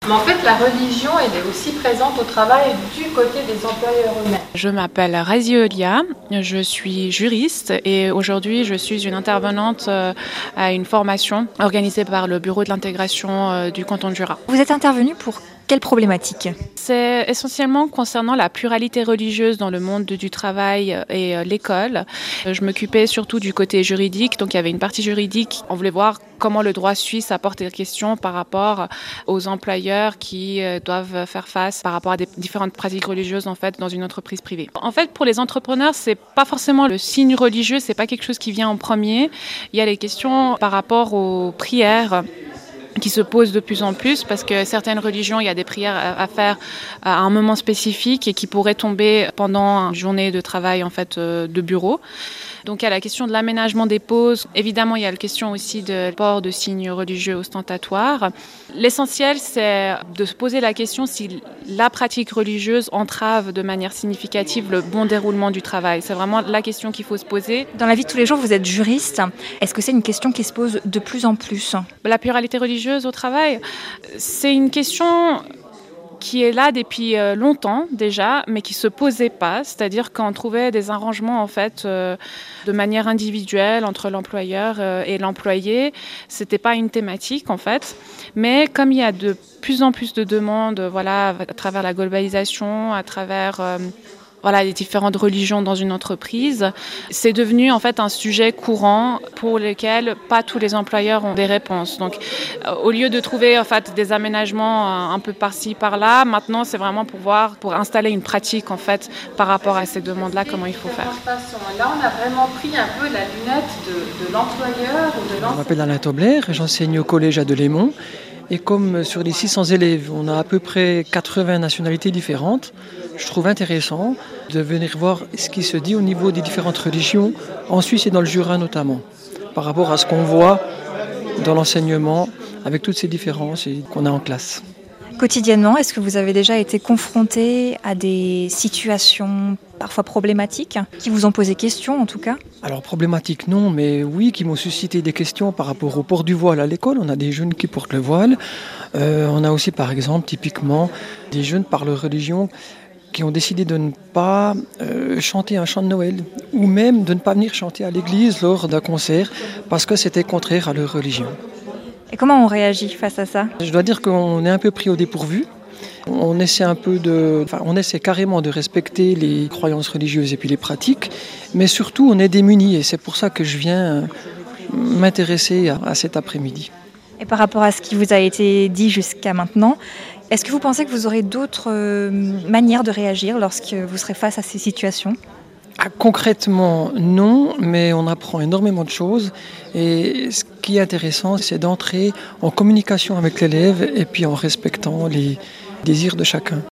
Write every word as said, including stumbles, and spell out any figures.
Mais en fait, la religion, elle est aussi présente au travail du côté des employeurs eux-mêmes. Je m'appelle Razi Elia, je suis juriste et aujourd'hui je suis une intervenante à une formation organisée par le Bureau de l'intégration du canton de Jura. Vous êtes intervenue pour quelle problématique ? C'est essentiellement concernant la pluralité religieuse dans le monde du travail et l'école. Je m'occupais surtout du côté juridique, donc il y avait une partie juridique. On voulait voir comment le droit suisse apporte des questions par rapport aux employeurs qui doivent faire face par rapport à des différentes pratiques religieuses en fait dans une entreprise privée. En fait, pour les entrepreneurs, c'est pas forcément le signe religieux, c'est pas quelque chose qui vient en premier. Il y a les questions par rapport aux prières qui se posent de plus en plus parce que certaines religions, il y a des prières à faire à un moment spécifique et qui pourraient tomber pendant une journée de travail en fait de bureau. Donc il y a la question de l'aménagement des pauses. Évidemment, il y a la question aussi de port de signes religieux ostentatoires. L'essentiel, c'est de se poser la question si la pratique religieuse entrave de manière significative le bon déroulement du travail. C'est vraiment la question qu'il faut se poser. Dans la vie de tous les jours, vous êtes juriste. Est-ce que c'est une question qui se pose de plus en plus ? La pluralité religieuse au travail, c'est une question qui est là depuis longtemps déjà, mais qui ne se posait pas. C'est-à-dire qu'on trouvait des arrangements en fait, euh, de manière individuelle entre l'employeur euh, et l'employé. Ce n'était pas une thématique en fait. Mais comme il y a de plus en plus de demandes voilà, à travers la globalisation, à travers... Euh, Voilà, les différentes religions dans une entreprise, c'est devenu en fait un sujet courant pour lequel pas tous les employeurs ont des réponses. Donc, euh, au lieu de trouver en fait des aménagements un peu par-ci par-là, maintenant c'est vraiment pour voir, pour installer une pratique en fait par rapport à ces demandes-là, comment il faut faire. Là, on a vraiment pris un peu la lunette de, de l'employeur ou de l'enseignant. Je m'appelle Alain Tobler, j'enseigne au collège à Delémont. Et comme sur les six cents élèves, on a à peu près quatre-vingts nationalités différentes, je trouve intéressant de venir voir ce qui se dit au niveau des différentes religions, en Suisse et dans le Jura notamment, par rapport à ce qu'on voit dans l'enseignement, avec toutes ces différences qu'on a en classe. Quotidiennement, est-ce que vous avez déjà été confronté à des situations parfois problématiques, qui vous ont posé question en tout cas ? Alors problématiques non, mais oui, qui m'ont suscité des questions par rapport au port du voile à l'école. On a des jeunes qui portent le voile. Euh, on a aussi par exemple typiquement des jeunes par leur religion qui ont décidé de ne pas euh, chanter un chant de Noël ou même de ne pas venir chanter à l'église lors d'un concert parce que c'était contraire à leur religion. Et comment on réagit face à ça ? Je dois dire qu'on est un peu pris au dépourvu. On essaie un peu de, enfin, on essaie carrément de respecter les croyances religieuses et puis les pratiques, mais surtout on est démunis et c'est pour ça que je viens m'intéresser à, à cet après-midi. Et par rapport à ce qui vous a été dit jusqu'à maintenant, est-ce que vous pensez que vous aurez d'autres euh, manières de réagir lorsque vous serez face à ces situations ? Ah, concrètement, non, mais on apprend énormément de choses. Et ce qui est intéressant, c'est d'entrer en communication avec l'élève et puis en respectant les désirs de chacun.